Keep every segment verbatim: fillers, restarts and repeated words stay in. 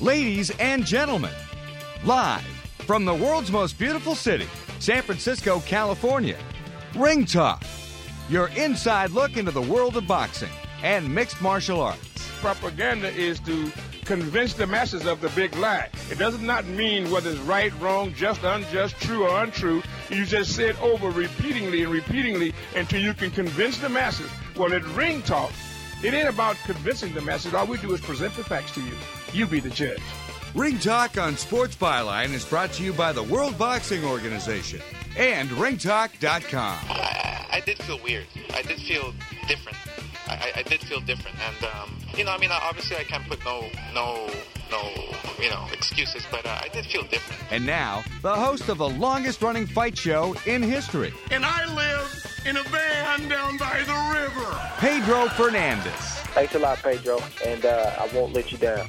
Ladies and gentlemen, live from the world's most beautiful city, San Francisco, California, Ring Talk, your inside look into the world of boxing and mixed martial arts. Propaganda is to convince the masses of the big lie. It does not mean whether it's right, wrong, just, unjust, true, or untrue. You just say it over repeatedly and repeatedly until you can convince the masses. Well, at Ring Talk, it ain't about convincing the masses. All we do is present the facts to you. You be the judge. Ring Talk on Sports Byline is brought to you by the World Boxing Organization and ring talk dot com. I, I did feel weird. I did feel different. I, I did feel different. And, um, you know, I mean, obviously I can't put no, no, no, you know, excuses, but uh, I did feel different. And now, the host of the longest-running fight show in history. And I live in a van down by the river. Pedro Fernandez. Thanks a lot, Pedro, and uh, I won't let you down.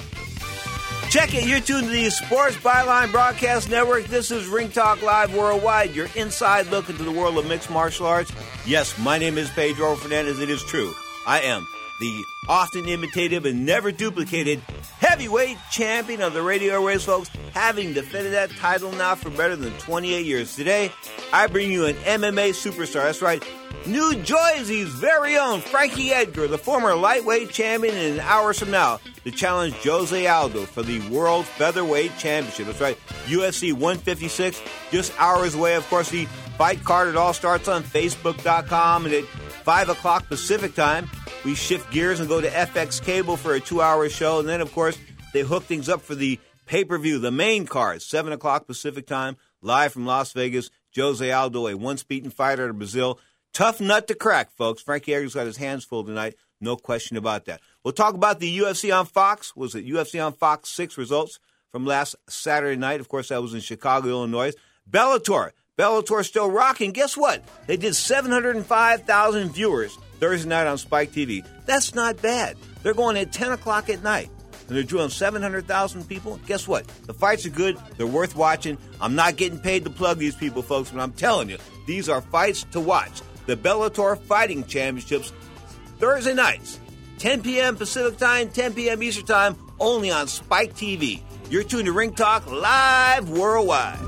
Check it. You're tuned to the Sports Byline Broadcast Network. This is Ring Talk Live Worldwide, your inside look into the world of mixed martial arts. Yes, my name is Pedro Fernandez. It is true. I am the often imitated and never duplicated heavyweight champion of the radio airways, folks, having defended that title now for better than twenty-eight years. Today, I bring you an M M A superstar. That's right, New Jersey's very own Frankie Edgar, the former lightweight champion, in an hour from now to challenge Jose Aldo for the World Featherweight Championship. That's right, U F C one fifty-six, just hours away. Of course, the fight card, it all starts on Facebook dot com, and at five o'clock Pacific time, we shift gears and go to F X Cable for a two-hour show. And then, of course, they hook things up for the pay-per-view, the main card, seven o'clock Pacific time, live from Las Vegas. Jose Aldo, a once-beaten fighter out of Brazil. Tough nut to crack, folks. Frankie Edgar's got his hands full tonight. No question about that. We'll talk about the U F C on Fox. Was it U F C on Fox six results from last Saturday night? Of course, that was in Chicago, Illinois. Bellator. Bellator still rocking. Guess what? They did seven hundred five thousand viewers Thursday night on Spike T V. That's not bad. They're going at ten o'clock at night, and they're drawing seven hundred thousand people. Guess what? The fights are good. They're worth watching. I'm not getting paid to plug these people, folks, but I'm telling you, these are fights to watch. The Bellator Fighting Championships, Thursday nights, ten p.m. Pacific Time, ten p.m. Eastern Time, only on Spike T V. You're tuned to Ring Talk Live Worldwide.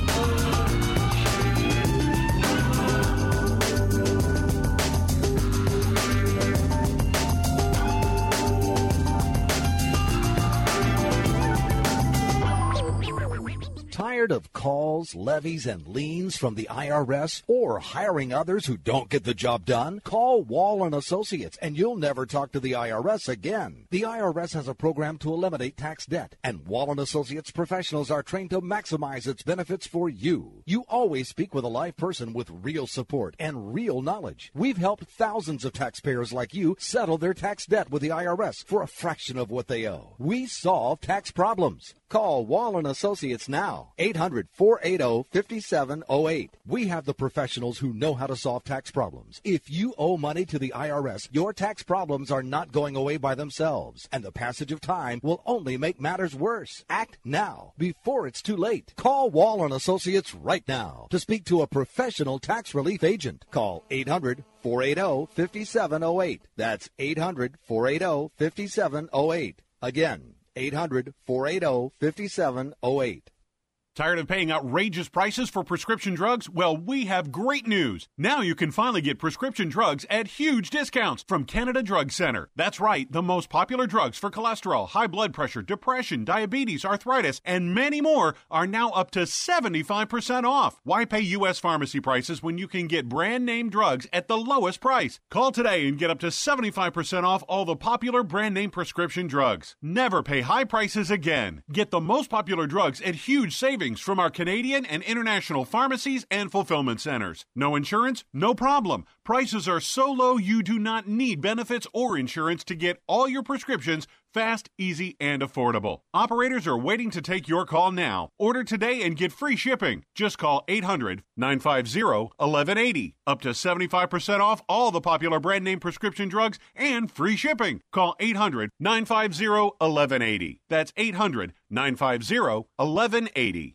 Tired of calls, levies, and liens from the I R S or hiring others who don't get the job done? Call Wall and Associates and you'll never talk to the I R S again. The I R S has a program to eliminate tax debt, and Wall and Associates professionals are trained to maximize its benefits for you. You always speak with a live person with real support and real knowledge. We've helped thousands of taxpayers like you settle their tax debt with the I R S for a fraction of what they owe. We solve tax problems. Call Wall and Associates now. eight hundred, four eight zero, five seven zero eight. We have the professionals who know how to solve tax problems. If you owe money to the I R S, your tax problems are not going away by themselves, and the passage of time will only make matters worse. Act now, before it's too late. Call Wall and Associates right now to speak to a professional tax relief agent. Call eight hundred, four eight zero, five seven zero eight. That's eight hundred, four eight zero, five seven zero eight. Again, eight hundred, four eight zero, five seven zero eight. Tired of paying outrageous prices for prescription drugs? Well, we have great news. Now you can finally get prescription drugs at huge discounts from Canada Drug Center. That's right, the most popular drugs for cholesterol, high blood pressure, depression, diabetes, arthritis, and many more are now up to seventy-five percent off. Why pay U S pharmacy prices when you can get brand name drugs at the lowest price? Call today and get up to seventy-five percent off all the popular brand name prescription drugs. Never pay high prices again. Get the most popular drugs at huge savings from our Canadian and international pharmacies and fulfillment centers. No insurance? No problem. Prices are so low you do not need benefits or insurance to get all your prescriptions fast, easy, and affordable. Operators are waiting to take your call now. Order today and get free shipping. Just call eight hundred, nine five zero, one one eight zero. Up to seventy-five percent off all the popular brand name prescription drugs and free shipping. Call eight hundred, nine five zero, one one eight zero. That's eight hundred, nine five zero, one one eight zero.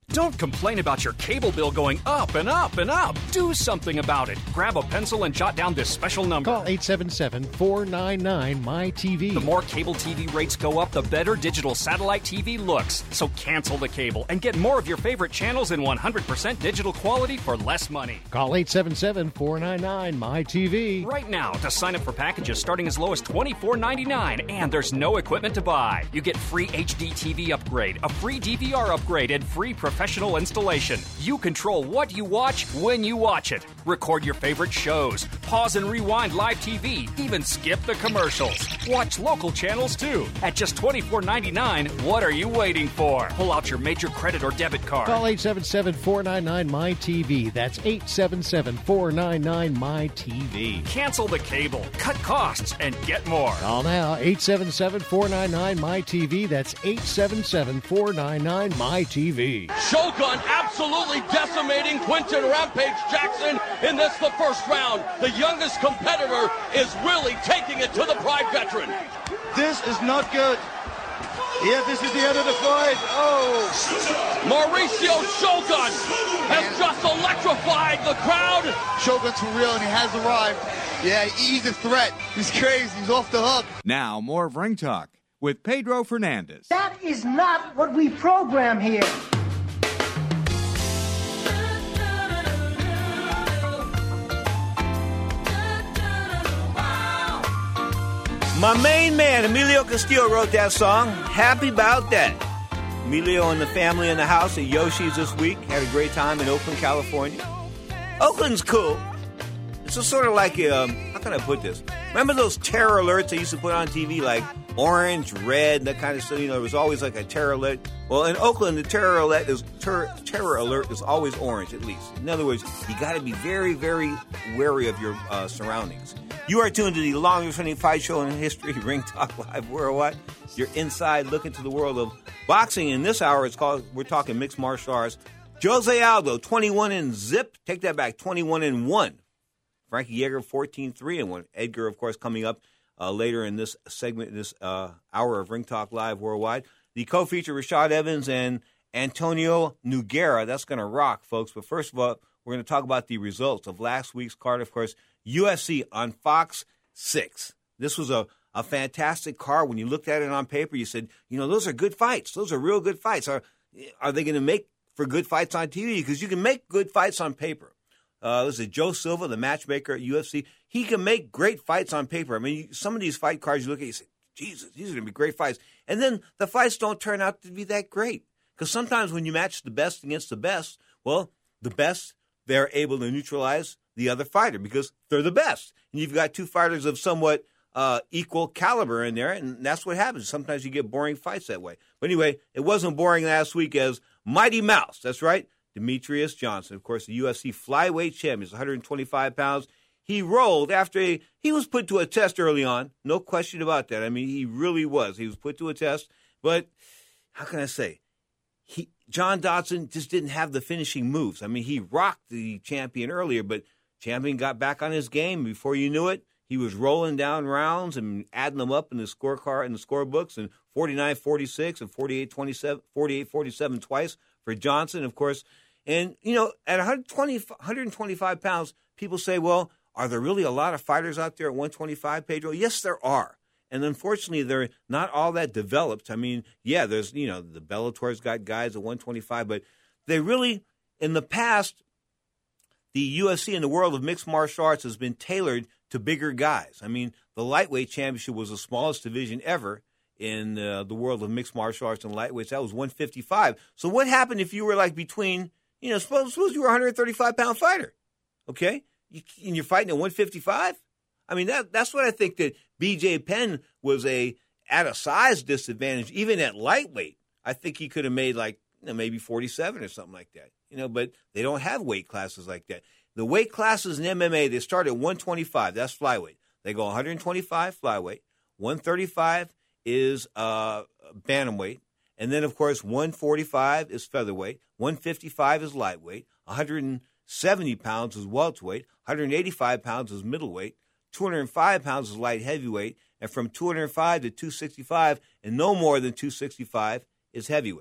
Don't complain about your cable bill going up and up and up. Do something about it. Grab a pencil and jot down this special number. Call eight seven seven, four nine nine, M Y T V. The more cable T V rates go up, the better digital satellite T V looks. So cancel the cable and get more of your favorite channels in one hundred percent digital quality for less money. Call eight seven seven, four nine nine, M Y T V. Right now to sign up for packages starting as low as twenty-four ninety-nine, and there's no equipment to buy. You get free H D T V upgrade, a free D V R upgrade, and free professional installation. You control what you watch when you watch it. Record your favorite shows, pause and rewind live T V, even skip the commercials. Watch local channels too. At just twenty-four ninety-nine, what are you waiting for? Pull out your major credit or debit card. Call eight seven seven, four nine nine, M Y T V. That's eight seven seven, four nine nine, M Y T V. Cancel the cable, cut costs, and get more. Call now, eight seven seven, four nine nine, M Y T V. That's eight seven seven, four nine nine, M Y T V. Shogun absolutely decimating Quinton Rampage Jackson in this, the first round. The youngest competitor is really taking it to the Pride veteran. This is not good. Yeah, this is the end of the fight. Oh. Mauricio Shogun has just electrified the crowd. Shogun's for real, and he has arrived. Yeah, he's a threat. He's crazy. He's off the hook. Now, more of Ring Talk with Pedro Fernandez. That is not what we program here. My main man, Emilio Castillo, wrote that song. Happy about that. Emilio and the family in the house at Yoshi's this week. Had a great time in Oakland, California. Oakland's cool. It's just sort of like, um, how can I put this? Remember those terror alerts they used to put on T V, like orange, red, that kind of stuff? You know, there was always like a terror alert. Well, in Oakland, the terror alert is ter- terror alert is always orange, at least. In other words, you got to be very, very wary of your uh, surroundings. You are tuned to the longest-running fight show in history, Ring Talk Live Worldwide. Your inside look into the world of boxing. In this hour, it's called. We're talking mixed martial arts. Jose Aldo, twenty-one and zip. Take that back, twenty-one and one. Frankie Yeager, fourteen three and one. Edgar, of course, coming up uh, later in this segment, this uh, hour of Ring Talk Live Worldwide. The co-feature, Rashad Evans and Antonio Nogueira. That's going to rock, folks. But first of all, we're going to talk about the results of last week's card. Of course, U F C on Fox six. This was a, a fantastic card. When you looked at it on paper, you said, you know, those are good fights. Those are real good fights. Are, are they going to make for good fights on T V? Because you can make good fights on paper. Uh, this is Joe Silva, the matchmaker at U F C. He can make great fights on paper. I mean, some of these fight cards you look at, you say, Jesus, these are going to be great fights. And then the fights don't turn out to be that great. Because sometimes when you match the best against the best, well, the best, they're able to neutralize the other fighter because they're the best. And you've got two fighters of somewhat uh, equal caliber in there, and that's what happens. Sometimes you get boring fights that way. But anyway, it wasn't boring last week as Mighty Mouse, that's right, Demetrius Johnson, of course, the U F C flyweight champion, one hundred twenty-five pounds. He rolled after a, he was put to a test early on. No question about that. I mean, he really was. He was put to a test. But how can I say? He John Dodson just didn't have the finishing moves. I mean, he rocked the champion earlier, but champion got back on his game. Before you knew it, he was rolling down rounds and adding them up in the scorecard and the scorebooks, and forty-nine forty-six and forty-eight twenty-seven, forty-eight forty-seven twice for Johnson, of course. And, you know, at one hundred twenty, one hundred twenty-five pounds, people say, well, are there really a lot of fighters out there at one twenty-five, Pedro? Yes, there are. And unfortunately, they're not all that developed. I mean, yeah, there's, you know, the Bellator's got guys at one twenty-five, but they really, in the past, the U F C in the world of mixed martial arts has been tailored to bigger guys. I mean, the lightweight championship was the smallest division ever in uh, the world of mixed martial arts and lightweights. That was one fifty-five. So what happened if you were like between, you know, suppose, suppose you were a one hundred thirty-five pound fighter, okay? You, and you're fighting at one fifty-five? I mean, that that's what I think that B J Penn was a at a size disadvantage, even at lightweight. I think he could have made like, you know, maybe forty-seven or something like that. You know, but they don't have weight classes like that. The weight classes in M M A, they start at one twenty-five. That's flyweight. They go one twenty-five flyweight. one thirty-five is uh, bantamweight. And then, of course, one forty-five is featherweight. one fifty-five is lightweight. one seventy pounds is welterweight. one eighty-five pounds is middleweight. two hundred five pounds is light heavyweight. And from two hundred five to two sixty-five and no more than two sixty-five is heavyweight.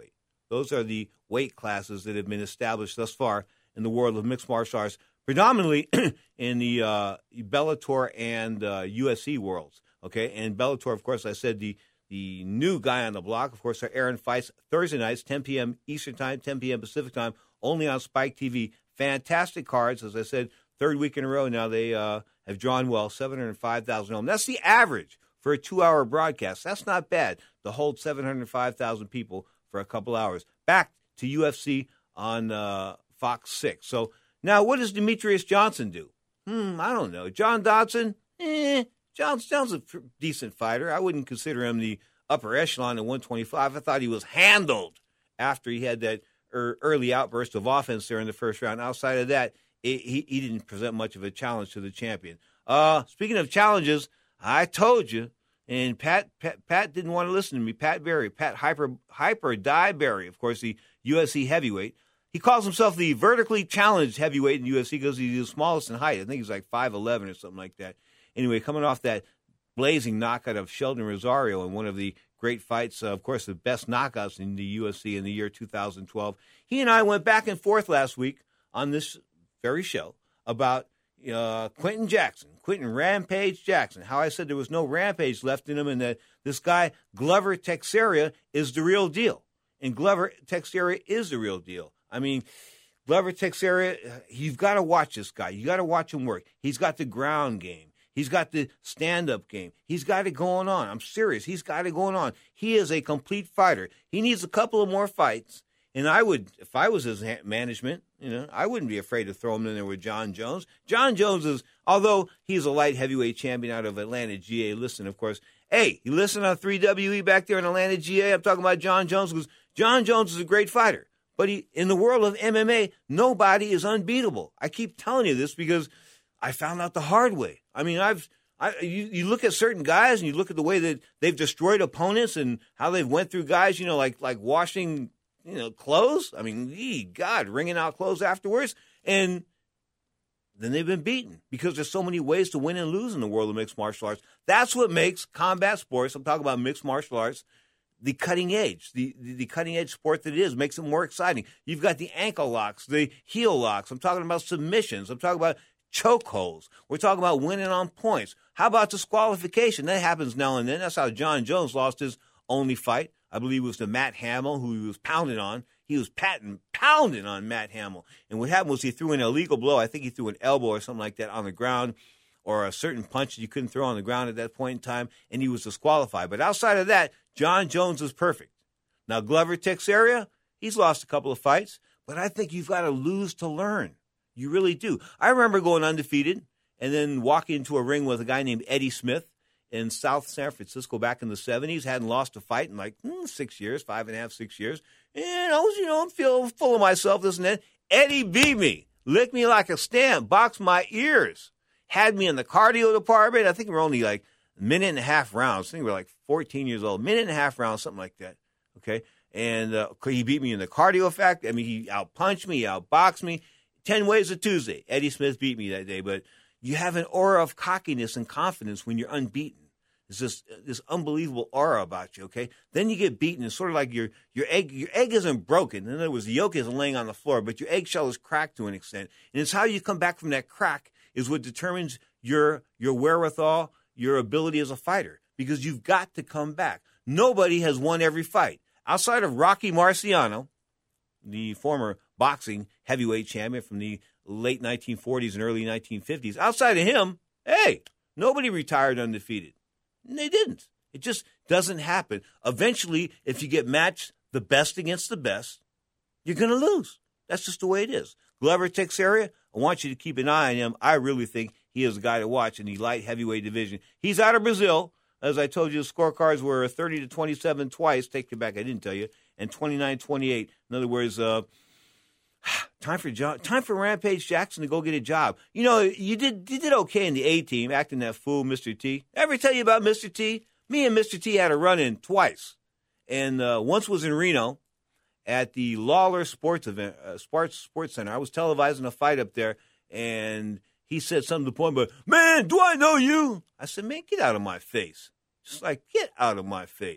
Those are the weight classes that have been established thus far in the world of mixed martial arts, predominantly in the uh, Bellator and uh, U F C worlds. Okay, and Bellator, of course, I said the the new guy on the block, of course, are airing fights Thursday nights, ten p.m. Eastern Time, ten p.m. Pacific Time, only on Spike T V. Fantastic cards, as I said, third week in a row now. They uh, have drawn well, seven hundred five thousand home. That's the average for a two-hour broadcast. That's not bad to hold seven hundred five thousand people for a couple hours. Back to U F C on uh, Fox six. So now what does Demetrius Johnson do? Hmm, I don't know. John Dodson? Eh, John, John's a decent fighter. I wouldn't consider him the upper echelon at one twenty-five. I thought he was handled after he had that er, early outburst of offense there in the first round. Outside of that, it, he, he didn't present much of a challenge to the champion. Uh, speaking of challenges, I told you, and Pat, Pat Pat didn't want to listen to me. Pat Barry, Pat Hyper Hyper Die Barry, of course, the U F C heavyweight. He calls himself the vertically challenged heavyweight in the U F C because he's the smallest in height. I think he's like five eleven or something like that. Anyway, coming off that blazing knockout of Sheldon Rosario in one of the great fights, uh, of course, the best knockouts in the U F C in the year two thousand twelve. He and I went back and forth last week on this very show about uh, Quentin Jackson, Quentin Rampage Jackson, how I said there was no rampage left in him and that this guy, Glover Teixeira, is the real deal. And Glover Teixeira is the real deal. I mean, Glover Teixeira, you've got to watch this guy. You got to watch him work. He's got the ground game. He's got the stand-up game. He's got it going on. I'm serious. He's got it going on. He is a complete fighter. He needs a couple of more fights. And I would, if I was his management, you know, I wouldn't be afraid to throw him in there with John Jones. John Jones is, although he's a light heavyweight champion out of Atlanta, G A. Listen, of course. Hey, you listen on three W E back there in Atlanta, G A. I'm talking about John Jones because John Jones is a great fighter. But he, in the world of M M A, nobody is unbeatable. I keep telling you this because I found out the hard way. I mean, I've I, you, you look at certain guys and you look at the way that they've destroyed opponents and how they've went through guys, you know, like like washing, you know, clothes. I mean, ee, God, wringing out clothes afterwards. And then they've been beaten because there's so many ways to win and lose in the world of mixed martial arts. That's what makes combat sports, I'm talking about mixed martial arts, the cutting edge, the, the, the cutting edge sport that it is, makes it more exciting. You've got the ankle locks, the heel locks. I'm talking about submissions. I'm talking about chokeholds. We're talking about winning on points. How about disqualification? That happens now and then. That's how John Jones lost his only fight. I believe it was to Matt Hamill, who he was pounding on. He was patting, pounding on Matt Hamill. And what happened was he threw an illegal blow. I think he threw an elbow or something like that on the ground, or a certain punch that you couldn't throw on the ground at that point in time, and he was disqualified. But outside of that, John Jones is perfect. Now, Glover Teixeira, he's lost a couple of fights, but I think you've got to lose to learn. You really do. I remember going undefeated and then walking into a ring with a guy named Eddie Smith in South San Francisco back in the seventies. Hadn't lost a fight in like hmm, six years, five and a half, six years. And I was, you know, I'm feeling full of myself, this and that. Eddie beat me, licked me like a stamp, boxed my ears, had me in the cardio department. I think we were only like a minute and a half rounds. I think we were like fourteen years old, minute and a half rounds, something like that. Okay. And uh, he beat me in the cardio fact. I mean, he outpunched me, he outboxed me. Ten ways of Tuesday. Eddie Smith beat me that day, but you have an aura of cockiness and confidence when you're unbeaten. There's this this unbelievable aura about you, okay? Then you get beaten. It's sort of like your your egg your egg isn't broken. In other words, the yolk isn't laying on the floor, but your eggshell is cracked to an extent. And it's how you come back from that crack is what determines your your wherewithal, your ability as a fighter, because you've got to come back. Nobody has won every fight. Outside of Rocky Marciano, the former boxing heavyweight champion from the late nineteen forties and early nineteen fifties. Outside of him, hey, nobody retired undefeated. And they didn't. It just doesn't happen. Eventually, if you get matched the best against the best, you're going to lose. That's just the way it is. Glover Teixeira, I want you to keep an eye on him. I really think he is a guy to watch in the light heavyweight division. He's out of Brazil. As I told you, the scorecards were thirty to twenty-seven twice. Take it back, I didn't tell you. And twenty-nine twenty-eight. In other words, uh, time for John, time for Rampage Jackson to go get a job. You know, you did you did okay in the A team, acting that fool, Mister T. Ever tell you about Mister T? Me and Mister T had a run-in twice, and uh, once was in Reno at the Lawler Sports event, uh, Sports Sports Center. I was televising a fight up there, and he said something to the point, but man, do I know you? I said, man, get out of my face. Just like, get out of my face.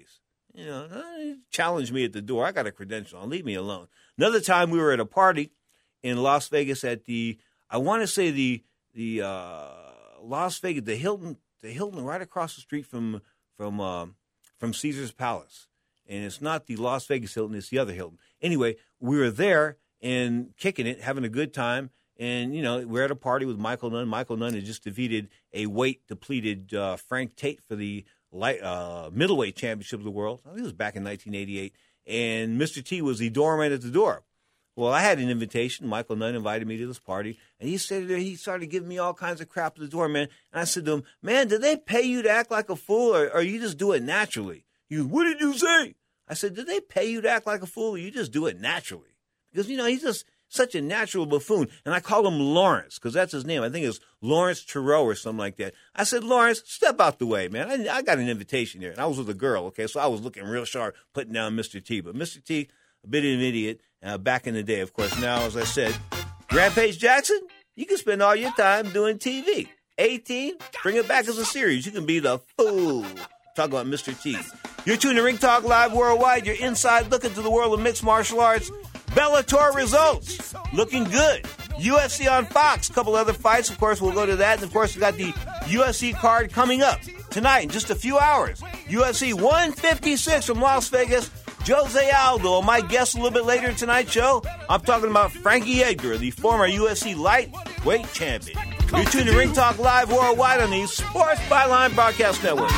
You know, uh, challenge me at the door. I got a credential. Leave me alone. Another time we were at a party in Las Vegas at the, I want to say the the uh, Las Vegas, the Hilton, the Hilton right across the street from from uh, from Caesar's Palace. And it's not the Las Vegas Hilton, it's the other Hilton. Anyway, we were there and kicking it, having a good time. And, you know, we're at a party with Michael Nunn. Michael Nunn had just defeated a weight-depleted uh, Frank Tate for the light, uh, middleweight championship of the world. I think it was back in nineteen eighty-eight. And Mister T was the doorman at the door. Well, I had an invitation. Michael Nunn invited me to this party. And he said there, he started giving me all kinds of crap at the door, man. And I said to him, man, did they pay you to act like a fool, or, or you just do it naturally? He goes, what did you say? I said, did they pay you to act like a fool, or you just do it naturally? Because, you know, he's just such a natural buffoon. And I call him Lawrence, because that's his name. I think it's Lawrence Tureau or something like that. I said, Lawrence, step out the way, man. I, I got an invitation there. And I was with a girl, okay? So I was looking real sharp, putting down Mister T. But Mister T, a bit of an idiot uh, back in the day, of course. Now, as I said, Rampage Jackson, you can spend all your time doing T V. eighteen, bring it back as a series. You can be the fool. Talk about Mister T. You're tuned to Ring Talk Live Worldwide. Your inside look into the world of mixed martial arts. Bellator results looking good. U F C on Fox. A couple other fights. Of course, we'll go to that. And, of course, we got the U F C card coming up tonight in just a few hours. U F C one fifty-six from Las Vegas. Jose Aldo, my guest a little bit later in tonight's show. I'm talking about Frankie Edgar, the former U F C lightweight champion. You're tuned to Ring Talk Live Worldwide on the Sports Byline Broadcast Network.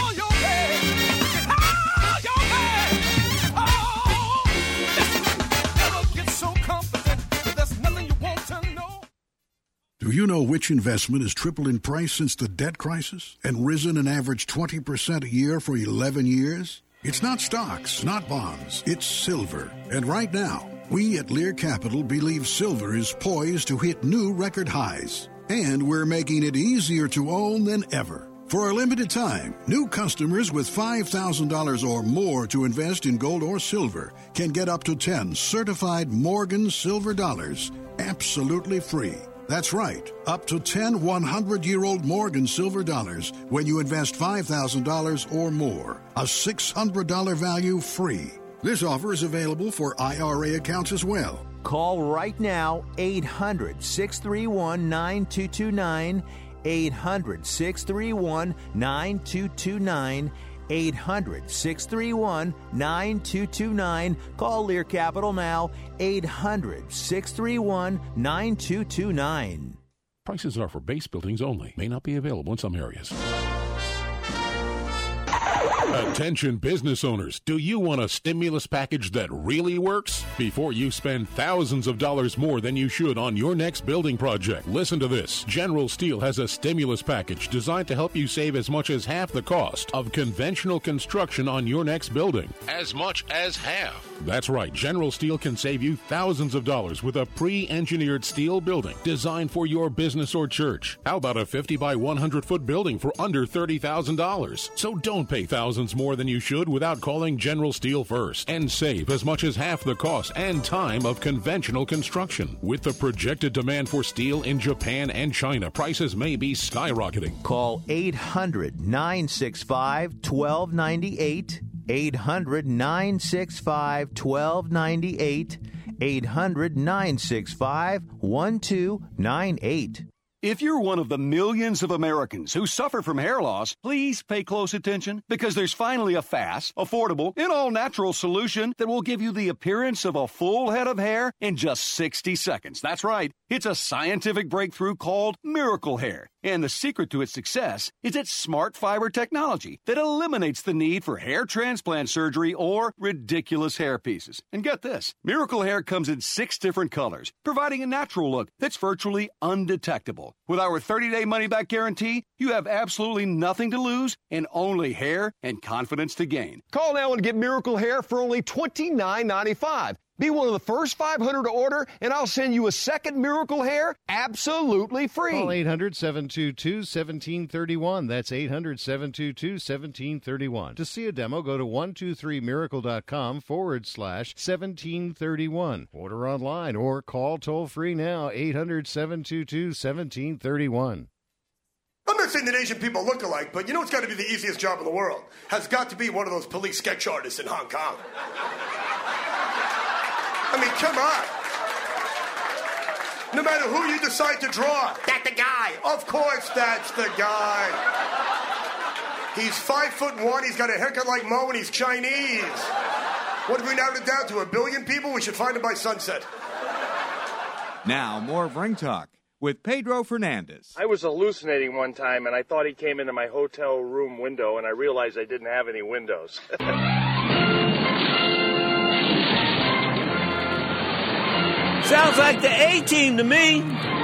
Do you know which investment has tripled in price since the debt crisis and risen an average twenty percent a year for eleven years? It's not stocks, not bonds, it's silver. And right now, we at Lear Capital believe silver is poised to hit new record highs. And we're making it easier to own than ever. For a limited time, new customers with five thousand dollars or more to invest in gold or silver can get up to ten certified Morgan silver dollars absolutely free. That's right, up to ten hundred-year-old Morgan silver dollars when you invest five thousand dollars or more. A six hundred dollars value free. This offer is available for I R A accounts as well. Call right now, eight hundred, six three one, nine two two nine, eight hundred, six three one, nine two two nine, eight hundred, six three one, nine two two nine. Call Lear Capital now, eight hundred, six three one, nine two two nine. Prices are for base buildings only. May not be available in some areas. Attention business owners, do you want a stimulus package that really works? Before you spend thousands of dollars more than you should on your next building project, listen to this. General Steel has a stimulus package designed to help you save as much as half the cost of conventional construction on your next building. As much as half. That's right, General Steel can save you thousands of dollars with a pre-engineered steel building designed for your business or church. How about a fifty by one hundred foot building for under thirty thousand dollars? So don't pay thousands more than you should without calling General Steel first and save as much as half the cost and time of conventional construction. With the projected demand for steel in Japan and China, prices may be skyrocketing. Call eight hundred, nine six five, one two nine eight, eight hundred, nine six five, one two nine eight, eight hundred, nine six five, one two nine eight. If you're one of the millions of Americans who suffer from hair loss, please pay close attention because there's finally a fast, affordable, and all-natural solution that will give you the appearance of a full head of hair in just sixty seconds. That's right. It's a scientific breakthrough called Miracle Hair. And the secret to its success is its smart fiber technology that eliminates the need for hair transplant surgery or ridiculous hair pieces. And get this, Miracle Hair comes in six different colors, providing a natural look that's virtually undetectable. With our thirty-day money-back guarantee, you have absolutely nothing to lose and only hair and confidence to gain. Call now and get Miracle Hair for only twenty-nine ninety-five. Be one of the first five hundred to order, and I'll send you a second Miracle Hair absolutely free. Call eight hundred, seven two two, one seven three one. That's eight hundred, seven two two, one seven three one. To see a demo, go to one two three miracle.com forward slash 1731. Order online or call toll free now, eight hundred, seven two two, one seven three one. I'm not saying that Asian people look alike, but you know what's got to be the easiest job in the world? Has got to be one of those police sketch artists in Hong Kong. I mean, come on. No matter who you decide to draw, that's the guy. Of course that's the guy. He's five foot one, he's got a haircut like Mo, and he's Chinese. What if we narrowed it down to a billion people? We should find him by sunset. Now, more of Ring Talk with Pedro Fernandez. I was hallucinating one time, and I thought he came into my hotel room window, and I realized I didn't have any windows. Sounds like the A-Team to me.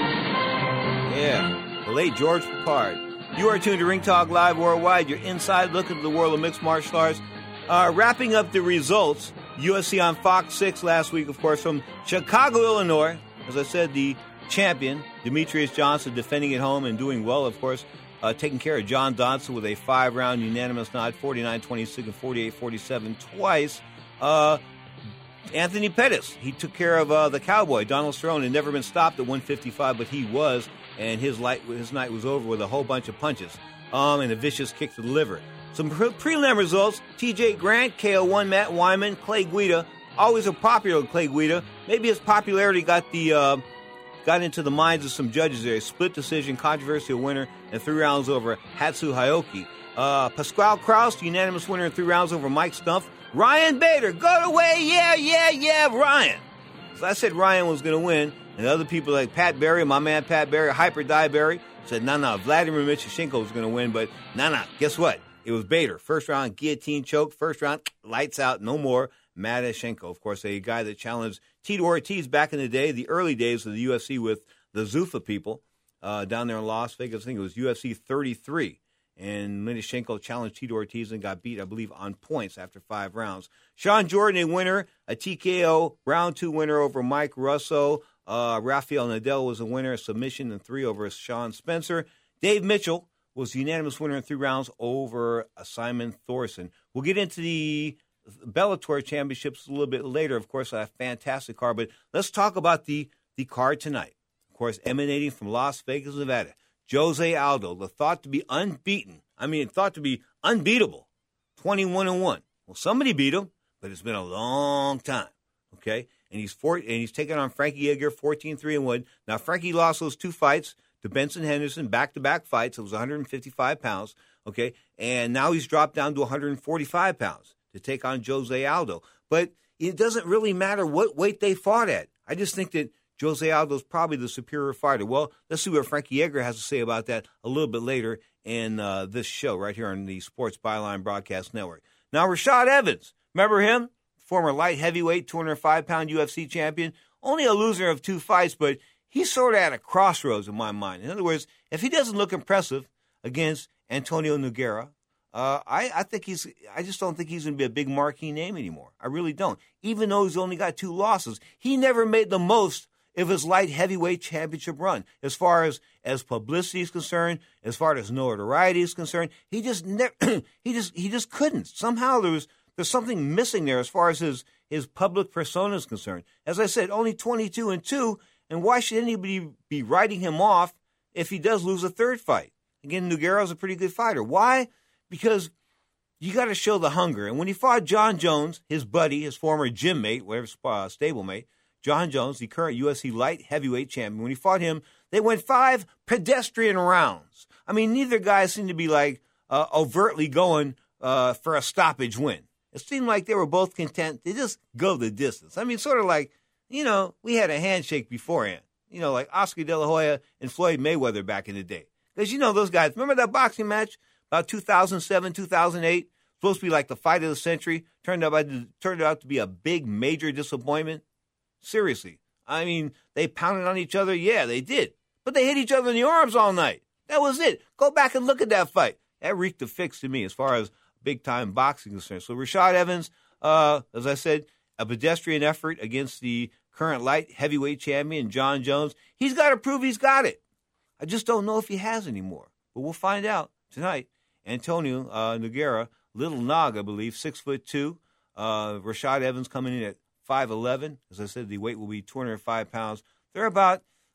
Yeah, the late George Peppard. You are tuned to Ring Talk Live Worldwide, your inside look into the world of mixed martial arts. Uh, wrapping up the results, U F C on Fox six last week, of course, from Chicago, Illinois. As I said, the champion, Demetrius Johnson, defending at home and doing well, of course, uh, taking care of John Dodson with a five-round unanimous nod, forty-nine twenty-six and forty-eight forty-seven twice. Uh, Anthony Pettis, he took care of uh, the Cowboy. Donald Cerrone had never been stopped at one fifty-five, but he was, and his, light, his night was over with a whole bunch of punches um, and a vicious kick to the liver. Some pre- prelim results, T J Grant, K O one, Matt Wyman, Clay Guida, always a popular Clay Guida. Maybe his popularity got the uh, got into the minds of some judges there. A split decision, controversial winner, and three rounds over Hatsu Hayoki. Uh, Pasquale Kraus, unanimous winner in three rounds over Mike Stumpf. Ryan Bader, go away, yeah, yeah, yeah, Ryan. So I said Ryan was going to win, and other people like Pat Barry, my man Pat Barry, Hyper Die Barry, said, no, no, Vladimir Michashenko was going to win, but no, no, guess what? It was Bader. First round, guillotine choke. First round, lights out, no more. Madashenko, of course, a guy that challenged Tito Ortiz back in the day, the early days of the U F C with the Zuffa people uh, down there in Las Vegas. I think it was U F C thirty-three. And Madashenko challenged Tito Ortiz and got beat, I believe, on points after five rounds. Sean Jordan, a winner, a T K O, round two winner over Mike Russo. Uh, Rafael Nadal was a winner, a submission in three over Sean Spencer. Dave Mitchell was the unanimous winner in three rounds over Simon Thorson. We'll get into the Bellator championships a little bit later. Of course, a fantastic card. But let's talk about the, the card tonight. Of course, emanating from Las Vegas, Nevada. Jose Aldo, the thought to be unbeaten. I mean, thought to be unbeatable. twenty-one and one. Well, somebody beat him, but it's been a long time. Okay? And he's four, and he's taking on Frankie Edgar, fourteen three and one. Now, Frankie lost those two fights to Benson Henderson, back-to-back fights. It was one hundred fifty-five pounds. Okay? And now he's dropped down to one hundred forty-five pounds to take on Jose Aldo. But it doesn't really matter what weight they fought at. I just think that Jose Aldo's probably the superior fighter. Well, let's see what Frankie Edgar has to say about that a little bit later in uh, this show right here on the Sports Byline Broadcast Network. Now, Rashad Evans, remember him? Former light heavyweight, two hundred five pound U F C champion. Only a loser of two fights, but he's sort of at a crossroads in my mind. In other words, if he doesn't look impressive against Antonio Nogueira, uh, I, I think he's. I just don't think he's going to be a big marquee name anymore. I really don't. Even though he's only got two losses, he never made the most of his light heavyweight championship run. As far as, as publicity is concerned, as far as notoriety is concerned, he just never, he just he just couldn't. Somehow there was there's something missing there as far as his his public persona is concerned. As I said, only twenty-two and two, and why should anybody be writing him off if he does lose a third fight? Again, Nogueira's a pretty good fighter. Why? Because you got to show the hunger. And when he fought John Jones, his buddy, his former gym mate, whatever uh, stablemate, John Jones, the current U F C light heavyweight champion, when he fought him, they went five pedestrian rounds. I mean, neither guy seemed to be like uh, overtly going uh, for a stoppage win. It seemed like they were both content to just go the distance. I mean, sort of like, you know, we had a handshake beforehand. You know, like Oscar De La Hoya and Floyd Mayweather back in the day. Because, you know, those guys, remember that boxing match about two thousand seven, two thousand eight? Supposed to be like the fight of the century. Turned out, turned out to be a big, major disappointment. Seriously. I mean, they pounded on each other. Yeah, they did. But they hit each other in the arms all night. That was it. Go back and look at that fight. That reeked of fix to me as far as big-time boxing is concerned. So Rashad Evans, uh, as I said, a pedestrian effort against the current light heavyweight champion, John Jones. He's got to prove he's got it. I just don't know if he has anymore. But we'll find out tonight. Antonio uh, Nogueira, Little Nog, I believe, six foot two. Uh, Rashad Evans coming in at five eleven. As I said, the weight will be two hundred five pounds. They're about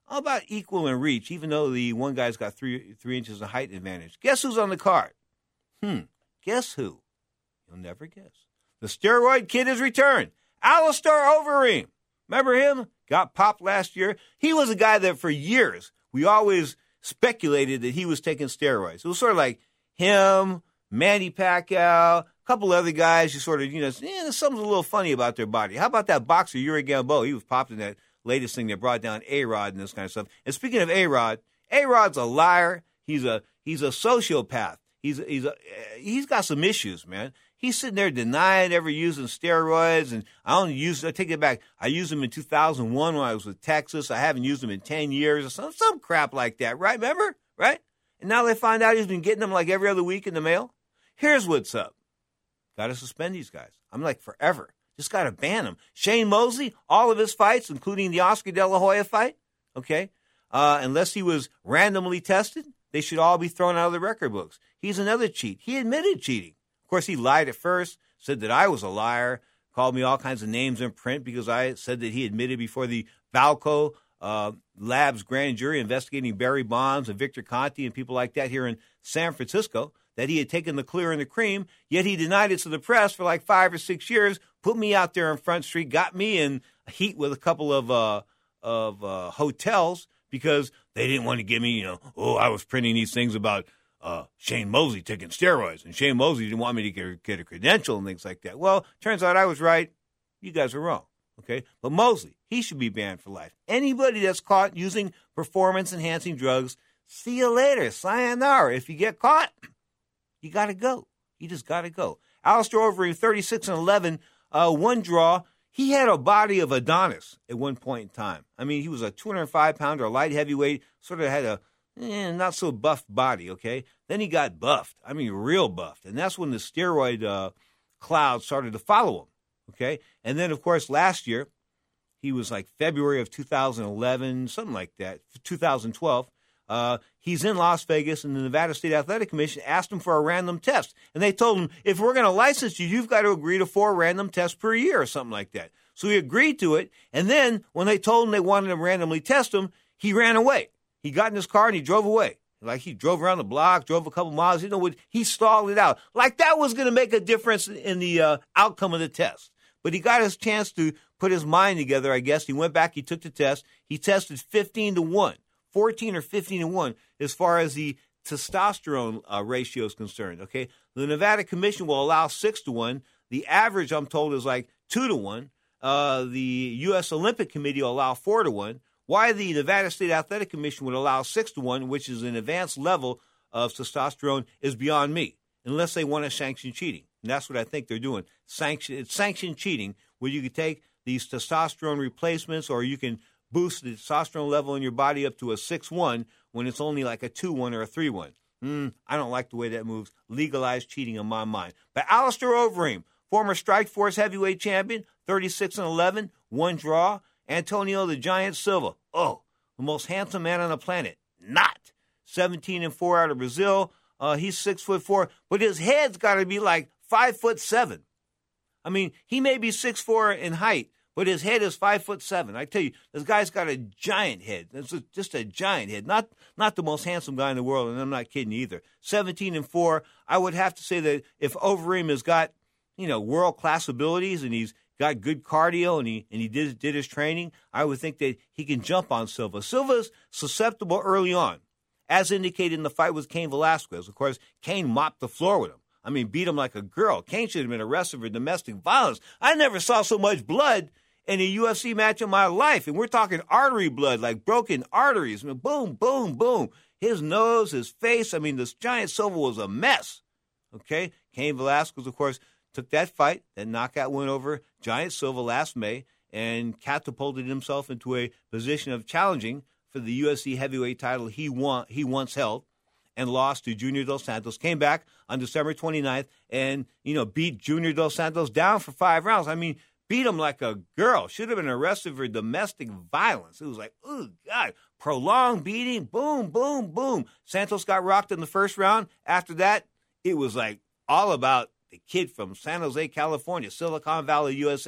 all about equal in reach, even though the one guy's got three three inches of height advantage. Guess who's on the card? Hmm. Guess who? You'll never guess. The steroid kid has returned. Alistair Overeem. Remember him? Got popped last year. He was a guy that for years we always speculated that he was taking steroids. It was sort of like him, Manny Pacquiao, a couple other guys. You sort of, you know, eh, there's something a little funny about their body. How about that boxer, Yuri Gamboa? He was popped in that latest thing that brought down A-Rod and this kind of stuff. And speaking of A-Rod, A-Rod's a liar. He's a he's a sociopath. He's he's a, he's got some issues, man. He's sitting there denying ever using steroids, and I only use. I take it back. I used them in two thousand one when I was with Texas. I haven't used them in ten years or some some crap like that, right? Remember, right? And now they find out he's been getting them like every other week in the mail. Here's what's up. Got to suspend these guys. I'm like forever. Just got to ban them. Shane Mosley, all of his fights, including the Oscar De La Hoya fight, okay, uh, unless he was randomly tested, they should all be thrown out of the record books. He's another cheat. He admitted cheating. Of course, he lied at first, said that I was a liar, called me all kinds of names in print because I said that he admitted before the Balco uh, Labs grand jury investigating Barry Bonds and Victor Conti and people like that here in San Francisco that he had taken the clear and the cream, yet he denied it to the press for like five or six years, put me out there on Front Street, got me in heat with a couple of uh, of uh, hotels because they didn't want to give me, you know, oh, I was printing these things about uh, Shane Mosley taking steroids, and Shane Mosley didn't want me to get, get a credential and things like that. Well, turns out I was right. You guys are wrong, okay? But Mosley, he should be banned for life. Anybody that's caught using performance-enhancing drugs, see you later. Sayonara. If you get caught, you got to go. You just got to go. Alistair Overeem, thirty-six and eleven, uh, one draw. He had a body of Adonis at one point in time. I mean, he was a two hundred five pounder, a light heavyweight, sort of had a eh, not so buffed body, okay? Then he got buffed. I mean, real buffed. And that's when the steroid uh, cloud started to follow him, okay? And then, of course, last year, he was like February of two thousand eleven, something like that, two thousand twelve. Uh, he's in Las Vegas, and the Nevada State Athletic Commission asked him for a random test. And they told him, if we're going to license you, you've got to agree to four random tests per year or something like that. So he agreed to it. And then when they told him they wanted to randomly test him, he ran away. He got in his car and he drove away. Like he drove around the block, drove a couple miles. You know what? He stalled it out. Like that was going to make a difference in the uh, outcome of the test. But he got his chance to put his mind together, I guess. He went back. He took the test. He tested fifteen to one. fourteen or fifteen to one as far as the testosterone uh, ratio is concerned, okay? The Nevada Commission will allow six to one. The average, I'm told, is like two to one. Uh, the U S Olympic Committee will allow four to one. Why the Nevada State Athletic Commission would allow six to one, which is an advanced level of testosterone, is beyond me, unless they want to sanction cheating. And that's what I think they're doing. Sanction, it's sanctioned cheating, where you can take these testosterone replacements or you can boost the testosterone level in your body up to a six one when it's only like a two one or a three one. Mm, I don't like the way that moves. Legalized cheating in my mind. But Alistair Overeem, former Strikeforce heavyweight champion, thirty-six and eleven, one draw. Antonio the Giant Silva, oh, the most handsome man on the planet. Not. seventeen and four out of Brazil. Uh, he's six foot four, but his head's got to be like five foot seven. I mean, he may be six four in height, but his head is five foot seven. I tell you, this guy's got a giant head. It's just a giant head. Not not the most handsome guy in the world, and I'm not kidding either. seventeen and four. I would have to say that if Overeem has got, you know, world class abilities and he's got good cardio and he and he did did his training, I would think that he can jump on Silva. Silva's susceptible early on, as indicated in the fight with Cain Velasquez. Of course, Cain mopped the floor with him. I mean, beat him like a girl. Cain should have been arrested for domestic violence. I never saw so much blood in a U F C match in my life. And we're talking artery blood, like broken arteries. I mean, boom, boom, boom. His nose, his face. I mean, this Giant Silva was a mess. Okay? Cain Velasquez, of course, took that fight, that knockout win over Giant Silva last May, and catapulted himself into a position of challenging for the U F C heavyweight title he won, he once held, and lost to Junior Dos Santos. Came back on December twenty-ninth and, you know, beat Junior Dos Santos down for five rounds. I mean, beat him like a girl. Should have been arrested for domestic violence. It was like, oh, God, prolonged beating, boom, boom, boom. Santos got rocked in the first round. After that, it was like all about the kid from San Jose, California, Silicon Valley, U S A,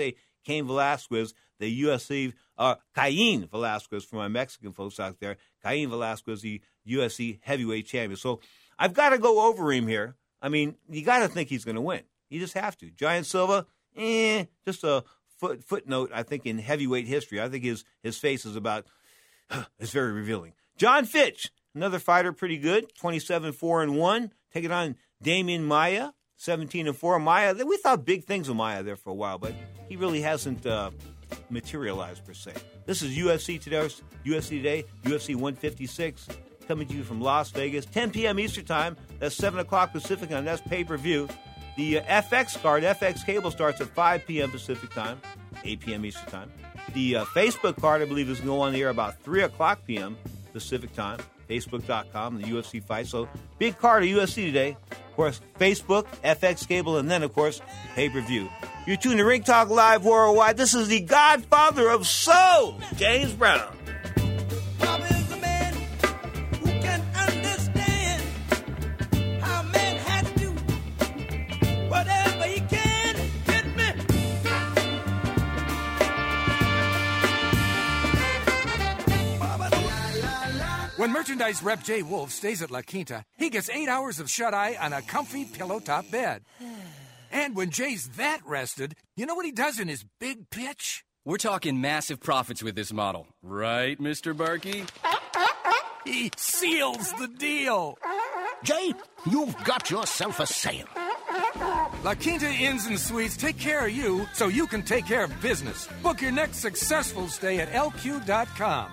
Cain Velasquez, the U F C, uh, Cain Velasquez for my Mexican folks out there. Cain Velasquez, the U F C heavyweight champion. So I've got to go over him here. I mean, you got to think he's going to win. You just have to. Giant Silva, eh, just a foot, footnote, I think, in heavyweight history. I think his, his face is about, it's very revealing. John Fitch, another fighter, pretty good, twenty-seven four and one, taking on Damian Maia, seventeen and four. Maia, we thought big things of Maia there for a while, but he really hasn't uh, materialized per se. This is U F C Today, U F C Today, U F C one fifty-six, coming to you from Las Vegas, ten p.m. Eastern Time. That's seven o'clock Pacific, and that's pay-per-view. The uh, F X card, F X Cable, starts at five p.m. Pacific Time, eight p.m. Eastern Time. The uh, Facebook card, I believe, is going to go on the air about three o'clock p.m. Pacific Time, facebook dot com, the U F C fight. So, big card of U F C Today. Of course, Facebook, F X Cable, and then, of course, pay-per-view. You're tuned to Ring Talk Live Worldwide. This is the godfather of soul, James Brown. When merchandise rep Jay Wolf stays at La Quinta, he gets eight hours of shut-eye on a comfy pillow-top bed. And when Jay's that rested, you know what he does in his big pitch? We're talking massive profits with this model. Right, Mister Barkey? He seals the deal. Jay, you've got yourself a sale. La Quinta Inns and Suites take care of you so you can take care of business. Book your next successful stay at L Q dot com.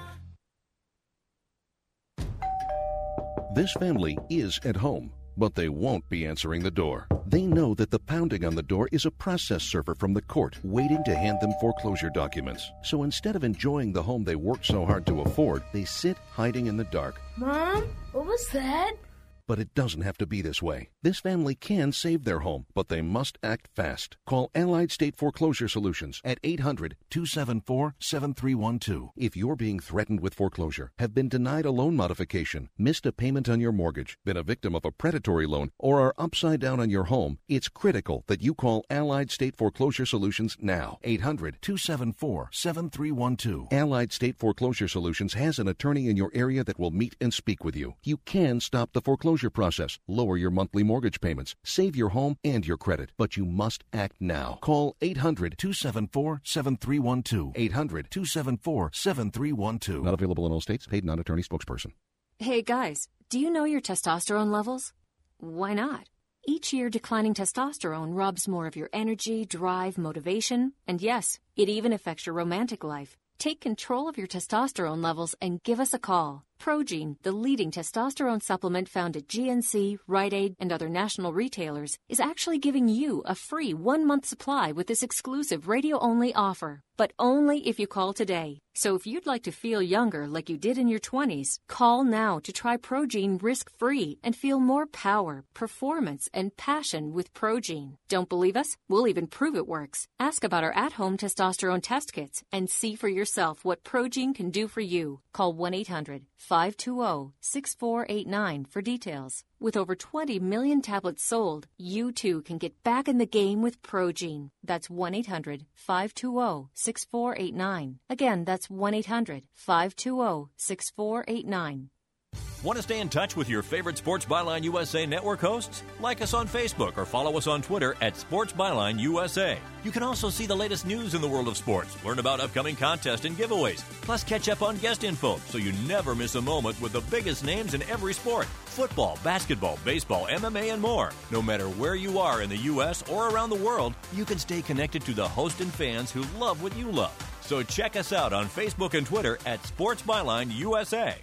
This family is at home, but they won't be answering the door. They know that the pounding on the door is a process server from the court waiting to hand them foreclosure documents. So instead of enjoying the home they worked so hard to afford, they sit hiding in the dark. Mom, what was that? But it doesn't have to be this way. This family can save their home, but they must act fast. Call Allied State Foreclosure Solutions at eight hundred, two seven four, seven three one two. If you're being threatened with foreclosure, have been denied a loan modification, missed a payment on your mortgage, been a victim of a predatory loan, or are upside down on your home, it's critical that you call Allied State Foreclosure Solutions now. eight hundred, two seven four, seven three one two. Allied State Foreclosure Solutions has an attorney in your area that will meet and speak with you. You can stop the foreclosure process, lower your monthly mortgage payments, save your home and your credit, but you must act now. Call eight hundred, two seven four, seven three one two. eight hundred, two seven four, seven three one two. Not available in all states. Paid non-attorney spokesperson. Hey guys, do you know your testosterone levels? Why not? Each year, declining testosterone robs more of your energy, drive, motivation, and yes, it even affects your romantic life. Take control of your testosterone levels and give us a call. Progene, the leading testosterone supplement found at G N C, Rite Aid, and other national retailers, is actually giving you a free one-month supply with this exclusive radio-only offer. But only if you call today. So if you'd like to feel younger like you did in your twenties, call now to try Progene risk-free and feel more power, performance, and passion with Progene. Don't believe us? We'll even prove it works. Ask about our at-home testosterone test kits and see for yourself what Progene can do for you. Call one eight hundred, five two zero, six four eight nine for details. With over twenty million tablets sold, you too can get back in the game with Progene. That's one eight hundred, five two zero, six four eight nine. Again, that's one eight hundred, five two zero, six four eight nine. Want to stay in touch with your favorite Sports Byline U S A network hosts? Like us on Facebook or follow us on Twitter at Sports Byline U S A. You can also see the latest news in the world of sports, learn about upcoming contests and giveaways, plus catch up on guest info so you never miss a moment with the biggest names in every sport. Football, basketball, baseball, M M A, and more. No matter where you are in the U S or around the world, you can stay connected to the host and fans who love what you love. So check us out on Facebook and Twitter at Sports Byline U S A.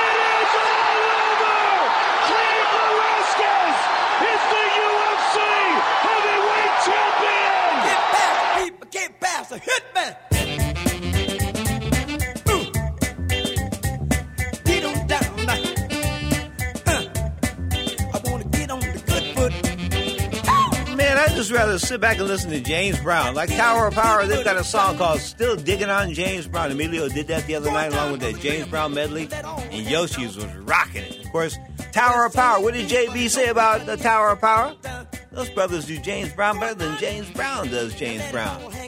Is the U F C heavyweight champion! Get back, people! Get back! A hitman! Get on down now. Uh, I want to get on the good foot. Oh, man, I'd just rather sit back and listen to James Brown. Like Tower of Power, they've got a song called Still Digging on James Brown. Emilio did that the other night along with that James Brown medley, and Yoshi's was rocking it. Of course, Tower of Power. What did J B say about the Tower of Power? Those brothers do James Brown better than James Brown does James Brown.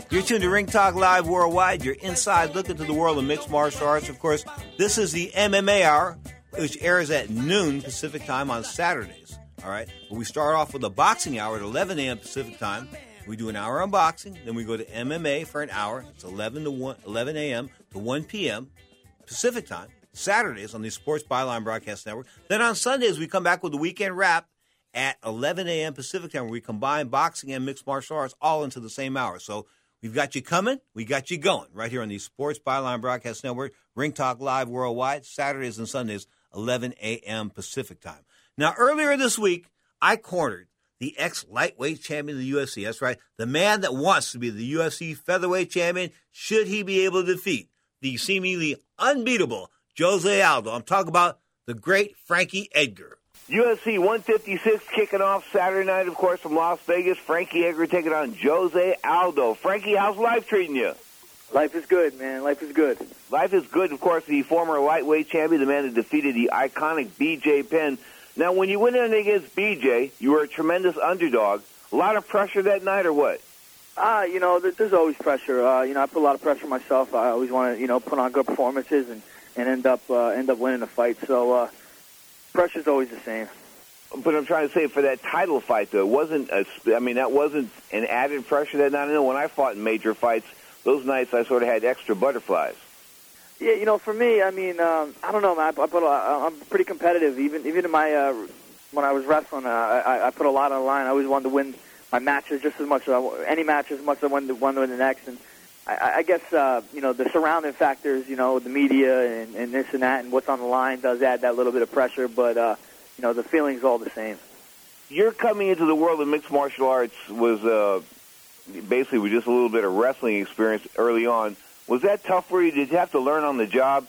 You're tuned to Ring Talk Live Worldwide, your inside look into the world of mixed martial arts. Of course, this is the M M A Hour, which airs at noon Pacific Time on Saturdays. All right? We start off with a boxing hour at eleven a.m. Pacific Time. We do an hour on boxing. Then we go to M M A for an hour. It's eleven to one, eleven a.m. to one p.m. Pacific Time. Saturdays on the Sports Byline Broadcast Network. Then on Sundays, we come back with the weekend wrap at eleven a.m. Pacific Time, where we combine boxing and mixed martial arts all into the same hour. So we've got you coming, we got you going, right here on the Sports Byline Broadcast Network, Ring Talk Live Worldwide, Saturdays and Sundays, eleven a.m. Pacific Time. Now, earlier this week, I cornered the ex-lightweight champion of the U F C. That's right, the man that wants to be the U F C featherweight champion, should he be able to defeat the seemingly unbeatable Jose Aldo. I'm talking about the great Frankie Edgar. U F C one fifty-six kicking off Saturday night, of course, from Las Vegas. Frankie Edgar taking on Jose Aldo. Frankie, how's life treating you? Life is good, man. Life is good. Life is good. Of course, the former lightweight champion, the man that defeated the iconic B J Penn. Now, when you went in against B J, you were a tremendous underdog. A lot of pressure that night, or what? Ah, uh, you know, there's always pressure. Uh, you know, I put a lot of pressure on myself. I always want to, you know, put on good performances and, and end up uh, end up winning the fight. So uh, pressure's always the same. But I'm trying to say, for that title fight, though, it wasn't a, I mean, that wasn't an added pressure that night. I know when I fought in major fights, those nights I sort of had extra butterflies. Yeah, you know, for me, I mean, um, I don't know, man. I, I put a, I'm pretty competitive. Even even in my uh, when I was wrestling, uh, I, I put a lot on the line. I always wanted to win my matches just as much as I, any match as much as I wanted to, wanted to win the next. And I, I guess uh, you know, the surrounding factors, you know, the media and, and this and that and what's on the line does add that little bit of pressure. But uh, you know, the feeling's all the same. You're coming into the world of mixed martial arts was uh, basically with just a little bit of wrestling experience early on. Was that tough for you? Did you have to learn on the job?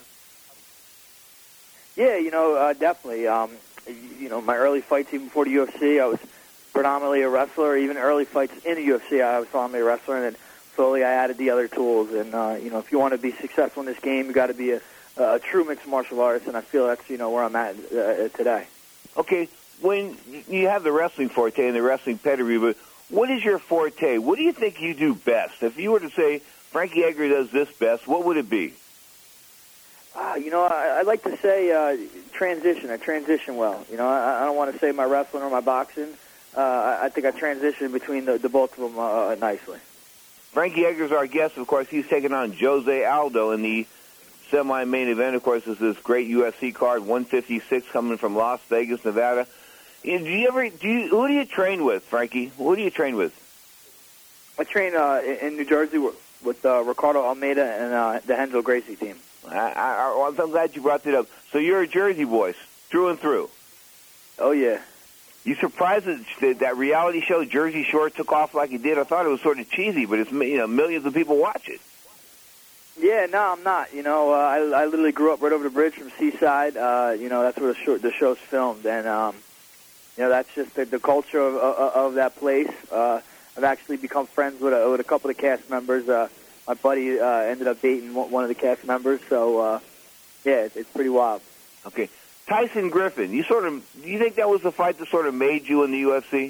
Yeah, you know, uh, definitely. Um, you know, my early fights, even before the U F C, I was predominantly a wrestler. Even early fights in the U F C, I was predominantly a wrestler, and then slowly I added the other tools. And, uh, you know, if you want to be successful in this game, you got to be a, a true mixed martial artist, and I feel that's, you know, where I'm at uh, today. Okay, when you have the wrestling forte and the wrestling pedigree, but what is your forte? What do you think you do best? If you were to say Frankie Edgar does this best, what would it be? Uh, you know, I, I like to say uh, transition. I transition well. You know, I, I don't want to say my wrestling or my boxing. Uh, I, I think I transition between the, the both of them uh, nicely. Frankie Edgar's our guest. Of course, he's taking on Jose Aldo in the semi-main event. Of course, is this great U F C card, one fifty-six, coming from Las Vegas, Nevada. Do you ever? Do you? Who do you train with, Frankie? Who do you train with? I train uh, in New Jersey with, with uh, Ricardo Almeida and uh, the Renzo Gracie team. I, I, I'm glad you brought that up. So you're a Jersey boy, through and through. Oh yeah. You surprised that that reality show Jersey Shore took off like it did? I thought it was sort of cheesy, but it's, you know, millions of people watch it. Yeah, no, I'm not. You know, uh, I, I literally grew up right over the bridge from Seaside. Uh, you know, that's where the, show, the show's filmed, and um, you know, that's just the, the culture of, of, of that place. Uh, I've actually become friends with a, with a couple of cast members. Uh, my buddy uh, ended up dating one of the cast members, so uh, yeah, it's, it's pretty wild. Okay, Tyson Griffin. You sort of, do you think that was the fight that sort of made you in the U F C?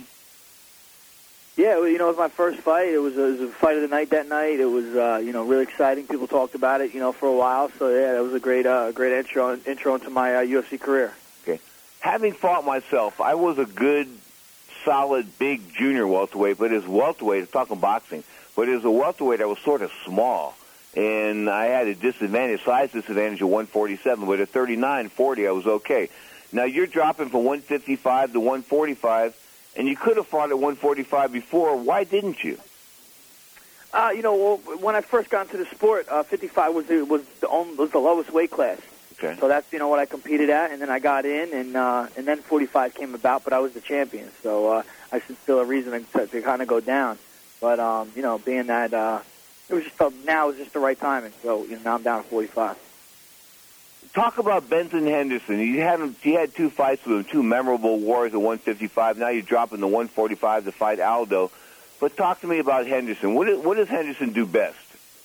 Yeah, well, you know, it was my first fight. It was, a, it was a fight of the night that night. It was, uh, you know, really exciting. People talked about it, you know, for a while. So yeah, that was a great, uh, great intro, intro into my uh, U F C career. Okay, having fought myself, I was a good, solid, big junior welterweight. But as welterweight, I'm talking boxing. But as a welterweight, I was sort of small, and I had a disadvantage, size disadvantage of one forty-seven. But at thirty-nine, forty, I was okay. Now you're dropping from one fifty-five to one forty-five. And you could have fought at one forty-five before. Why didn't you? Uh, you know, well, when I first got into the sport, uh, fifty-five was the, was the only, was the lowest weight class. Okay. So that's, you know, what I competed at, and then I got in, and uh, and then forty-five came about, but I was the champion, so uh, I should feel a reason to, to kind of go down. But um, you know, being that uh, it was just uh, now is just the right timing, so you know, now I'm down to forty-five. Talk about Benson Henderson. You had him, you had two fights with him, two memorable wars at one fifty-five. Now you're dropping the one forty-five to fight Aldo. But talk to me about Henderson. What, is, what does Henderson do best?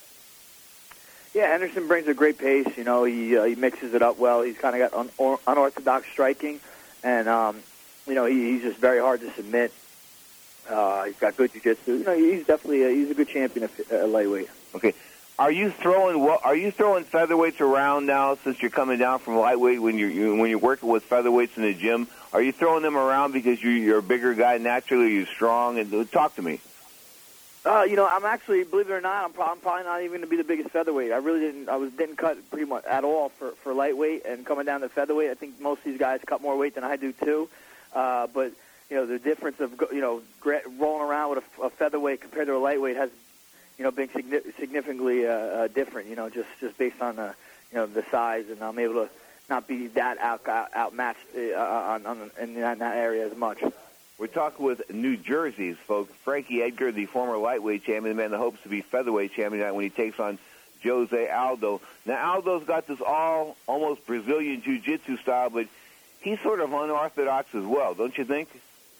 Yeah, Henderson brings a great pace. You know, he uh, he mixes it up well. He's kind of got un- unorthodox striking, and um, you know, he, he's just very hard to submit. Uh, he's got good jiu-jitsu. You know, he's definitely a, he's a good champion at uh, lightweight. Okay. Are you throwing what? Are you throwing featherweights around now since you're coming down from lightweight when you're you, when you're working with featherweights in the gym? Are you throwing them around because you, you're a bigger guy naturally? You're strong, and talk to me. Uh, you know, I'm actually, believe it or not, I'm, pro- I'm probably not even going to be the biggest featherweight. I really didn't. I was didn't cut pretty much at all for for lightweight, and coming down to featherweight, I think most of these guys cut more weight than I do too. Uh, but you know, the difference of you know gra- rolling around with a, a featherweight compared to a lightweight has. You know, being signi- significantly uh, uh, different. You know, just, just based on the you know the size, and I'm able to not be that out, out outmatched uh, on, on in that, in that area as much. We're talking with New Jersey's folks. Frankie Edgar, the former lightweight champion, the man that hopes to be featherweight champion when he takes on Jose Aldo. Now Aldo's got this all almost Brazilian jiu-jitsu style, but he's sort of unorthodox as well, don't you think?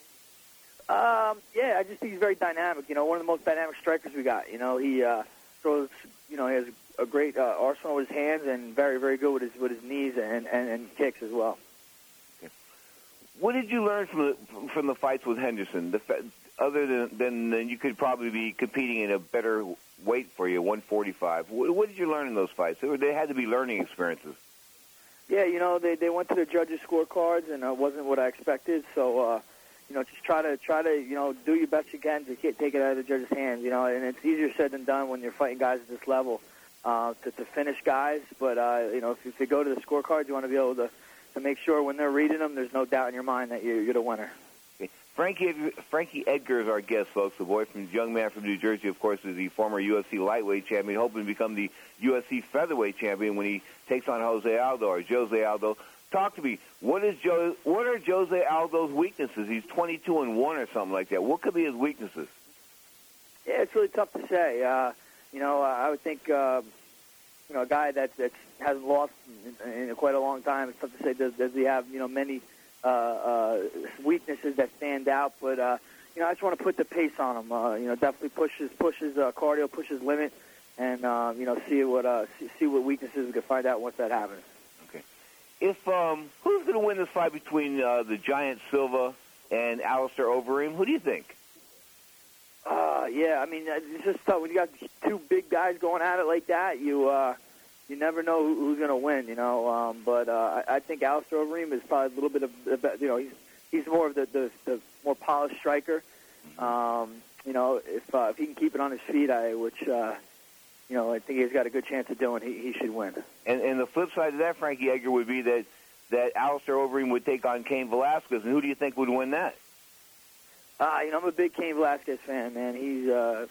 Um, yeah, I just think he's very dynamic. You know, one of the most dynamic strikers we got. You know, he uh, throws. You know, he has a great uh, arsenal with his hands and very, very good with his with his knees and, and, and kicks as well. Okay. What did you learn from the from the fights with Henderson? The, other than, than than you could probably be competing in a better weight for you, one forty-five. What, what did you learn in those fights? They, were, they had to be learning experiences. Yeah, you know, they they went to the judges' scorecards and it wasn't what I expected. So. Uh, You know, just try to try to you know do your best you can to get, take it out of the judge's hands. You know, and it's easier said than done when you're fighting guys at this level uh, to, to finish guys. But uh, you know, if, if you go to the scorecards, you want to be able to, to make sure when they're reading them, there's no doubt in your mind that you're, you're the winner. Okay. Frankie Frankie Edgar is our guest, folks. The boy from young man from New Jersey, of course, is the former U F C lightweight champion, hoping to become the U F C featherweight champion when he takes on Jose Aldo or Jose Aldo. Talk to me. What is Joe? What are Jose Aldo's weaknesses? He's twenty-two and one or something like that. What could be his weaknesses? Yeah, it's really tough to say. Uh, you know, I would think uh, you know a guy that that hasn't lost in, in quite a long time. It's tough to say. Does, does he have you know many uh, uh, weaknesses that stand out? But uh, you know, I just want to put the pace on him. Uh, you know, definitely pushes pushes uh, cardio, pushes limit, and uh, you know, see what uh, see, see what weaknesses we can find out once that happens. If um, who's going to win this fight between uh, the Giant Silva and Alistair Overeem? Who do you think? Uh, yeah, I mean, it's just tough when you got two big guys going at it like that. You uh, you never know who, who's going to win, you know. Um, but uh, I, I think Alistair Overeem is probably a little bit of, you know, he's he's more of the the, the more polished striker. Um, you know, if uh, if he can keep it on his feet, I which. Uh, You know, I think he's got a good chance of doing. He he should win. And and the flip side of that, Frankie Edgar, would be that that Alistair Overeem would take on Cain Velasquez. And who do you think would win that? Uh, you know, I'm a big Cain Velasquez fan, man. He's uh,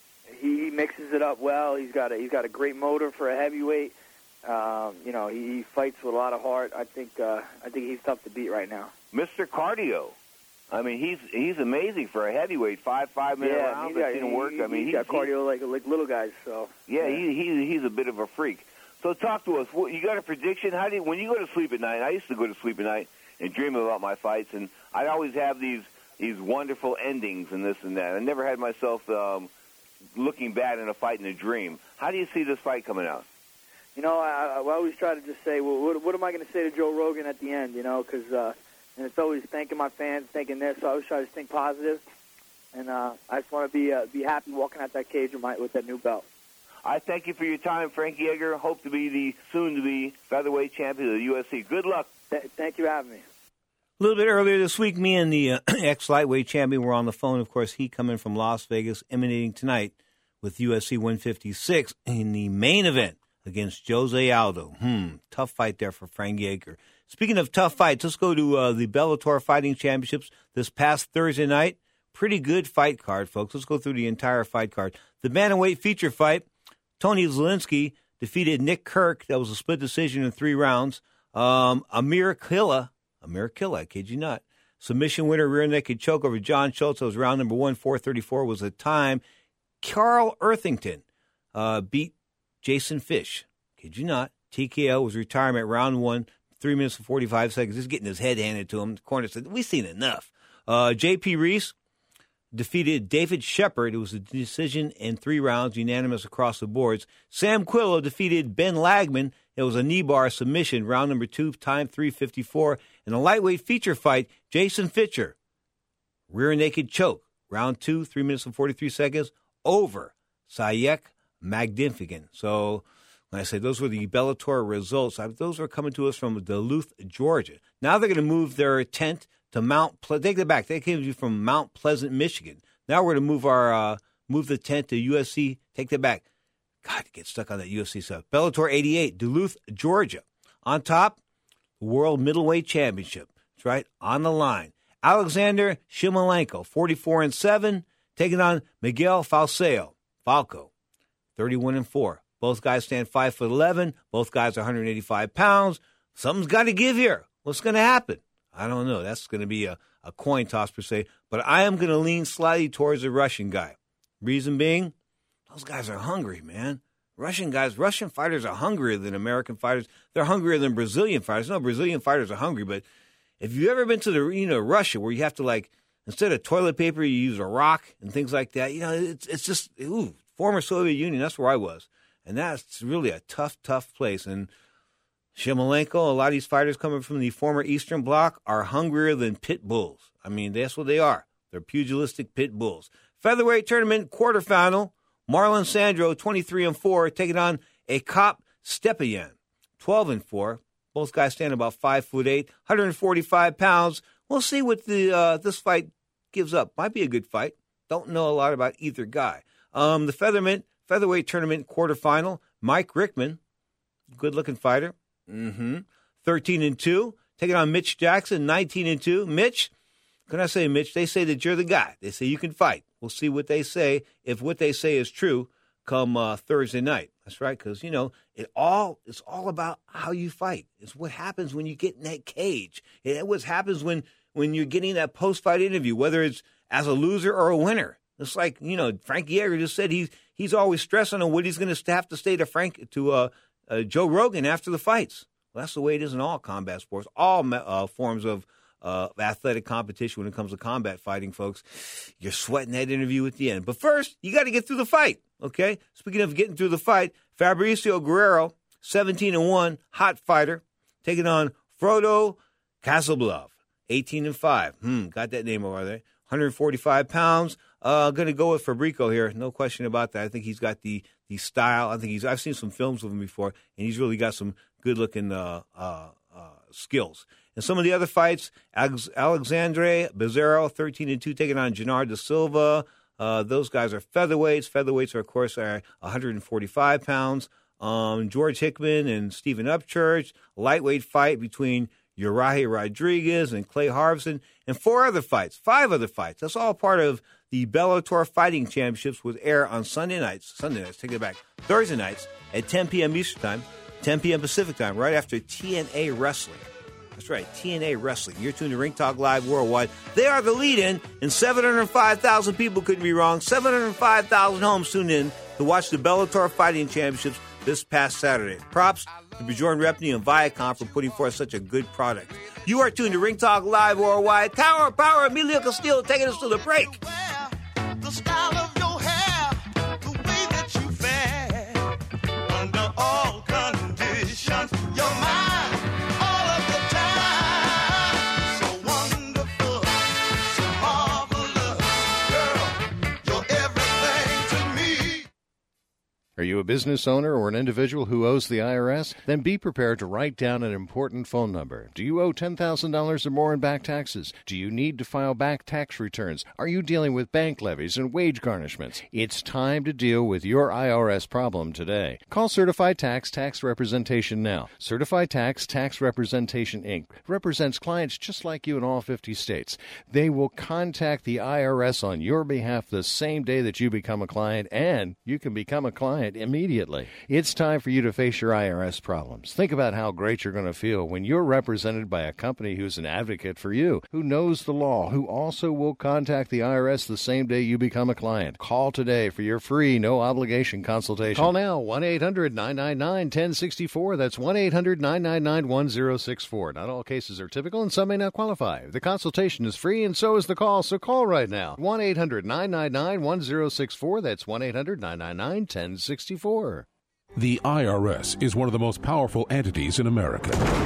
he mixes it up well. He's got a he's got a great motor for a heavyweight. Um, you know, he, he fights with a lot of heart. I think uh, I think he's tough to beat right now. Mister Cardio. I mean, he's he's amazing for a heavyweight. Five five minute yeah, rounds. Got, I've seen him work. He, I mean, he's he, got cardio like like little guys. So yeah, yeah. he, he he's a bit of a freak. So talk to us. You got a prediction? How do you, when you go to sleep at night? I used to go to sleep at night and dream about my fights, and I'd always have these these wonderful endings and this and that. I never had myself um, looking bad in a fight in a dream. How do you see this fight coming out? You know, I, I always try to just say, well, what, what am I going to say to Joe Rogan at the end? You know, because uh, and it's always thanking my fans, thanking this. So I always try to think positive, and uh, I just want to be uh, be happy walking out that cage with, my, with that new belt. I thank you for your time, Frankie Edgar. Hope to be the soon-to-be featherweight champion of the U F C. Good luck. Th- thank you for having me. A little bit earlier this week, me and the uh, ex-lightweight champion were on the phone. Of course, he coming from Las Vegas, emanating tonight with U F C one fifty-six in the main event against Jose Aldo. Hmm, tough fight there for Frankie Edgar. Speaking of tough fights, let's go to uh, the Bellator Fighting Championships this past Thursday night. Pretty good fight card, folks. Let's go through the entire fight card. The bantamweight feature fight, Tony Zielinski defeated Nick Kirk. That was a split decision in three rounds. Um, Amir Killa, Amir Killa, I kid you not, submission winner, rear naked choke over John Schultz. That was round number one, four thirty-four was the time. Carl Earthington uh, beat Jason Fish. Kid you not. T K O was retirement, round one, three minutes and forty-five seconds. Just getting his head handed to him. The corner said, we've seen enough. Uh, J P Reese defeated David Shepard. It was a decision in three rounds, unanimous across the boards. Sam Quillo defeated Ben Lagman. It was a knee bar submission, round number two, time three fifty-four. In a lightweight feature fight, Jason Fischer, rear naked choke Round two, three minutes and forty-three seconds, over Sayek Magnificent. So when I say those were the Bellator results, those were coming to us from Duluth, Georgia. Now they're going to move their tent to Mount Pleasant. Take it back. They came to you from Mount Pleasant, Michigan. Now we're going to move our uh, move the tent to U F C. Take that back. God, get stuck on that U F C stuff. Bellator eighty-eight, Duluth, Georgia. On top, the World Middleweight Championship. That's right, on the line. Alexander Shimalenko, forty-four and seven, taking on Miguel Falcao, Falco, thirty-one and four. Both guys stand five foot eleven. Both guys are one hundred eighty-five pounds. Something's got to give here. What's going to happen? I don't know. That's going to be a, a coin toss per se. But I am going to lean slightly towards the Russian guy. Reason being, those guys are hungry, man. Russian guys, Russian fighters are hungrier than American fighters. They're hungrier than Brazilian fighters. No, Brazilian fighters are hungry, but if you've ever been to the, you know, Russia where you have to, like, instead of toilet paper, you use a rock and things like that, you know, it's it's just, ooh, former Soviet Union, that's where I was. And that's really a tough, tough place. And Shimalenko, a lot of these fighters coming from the former Eastern Bloc are hungrier than pit bulls. I mean, that's what they are. They're pugilistic pit bulls. Featherweight tournament quarterfinal, Marlon Sandro, twenty-three and four, taking on Akop Stepayan, twelve and four. Both guys stand about five foot eight, one hundred forty-five pounds. We'll see what the uh, this fight gives up. Might be a good fight. Don't know a lot about either guy. Um, the featherweight featherweight tournament quarterfinal, Mike Rickman, good-looking fighter. Mm-hmm. thirteen and two, taking on Mitch Jackson, nineteen and two. Mitch, can I say, Mitch? They say that you're the guy. They say you can fight. We'll see what they say. If what they say is true, come uh, Thursday night. That's right, because, you know, it all it's all about how you fight. It's what happens when you get in that cage. It's what happens when, when you're getting that post-fight interview, whether it's as a loser or a winner. It's like, you know, Frank Yeager just said he's, he's always stressing on what he's going to have to say to Frank to uh, uh, Joe Rogan after the fights. Well, that's the way it is in all combat sports, all uh, forms of uh, athletic competition when it comes to combat fighting, folks. You're sweating that interview at the end. But first, you got to get through the fight, okay? Speaking of getting through the fight, Fabricio Guerrero, seventeen and one, hot fighter, taking on Frodo Casablov, eighteen and five. Hmm, got that name over there. one hundred forty-five pounds. Uh, going to go with Fabrico here. No question about that. I think he's got the, the style. I think he's. I've seen some films of him before, and he's really got some good-looking uh, uh, uh, skills. And some of the other fights, Alex- Alexandre Bezerro, thirteen and two, taking on Gennard da Silva. Uh, those guys are featherweights. Featherweights, are, of course, are one hundred forty-five pounds. Um, George Hickman and Stephen Upchurch. Lightweight fight between Uriah Rodriguez and Clay Harvison. And four other fights, five other fights. That's all part of the Bellator Fighting Championships, would air on Sunday nights. Sunday nights, take it back. Thursday nights at ten p.m. Eastern Time, ten p.m. Pacific Time, right after T N A Wrestling. That's right, T N A Wrestling. You're tuned to Ring Talk Live Worldwide. They are the lead-in, and seven hundred five thousand people, couldn't be wrong, seven hundred five thousand homes tuned in to watch the Bellator Fighting Championships this past Saturday. Props to Bjorn Repney and Viacom for putting forth such a good product. You are tuned to Ring Talk Live Worldwide. Tower of Power, Emilio Castillo taking us to the break. The style of your hair, the way that you fare, under all conditions, you're mine all of the time. So wonderful, so marvelous, girl, you're everything to me. Are you a business owner or an individual who owes the I R S? Then be prepared to write down an important phone number. Do you owe ten thousand dollars or more in back taxes? Do you need to file back tax returns? Are you dealing with bank levies and wage garnishments? It's time to deal with your I R S problem today. Call Certified Tax Tax Representation now. Certified Tax Tax Representation, Incorporated represents clients just like you in all fifty states. They will contact the I R S on your behalf the same day that you become a client, and you can become a client immediately. It's time for you to face your I R S problems. Think about how great you're going to feel when you're represented by a company who's an advocate for you, who knows the law, who also will contact the I R S the same day you become a client. Call today for your free, no-obligation consultation. Call now, one eight hundred nine nine nine one zero six four. That's one eight hundred nine nine nine one zero six four. Not all cases are typical, and some may not qualify. The consultation is free, and so is the call, so call right now. one eight hundred nine nine nine one zero six four. That's one eight hundred nine nine nine one zero six four. The I R S is one of the most powerful entities in America.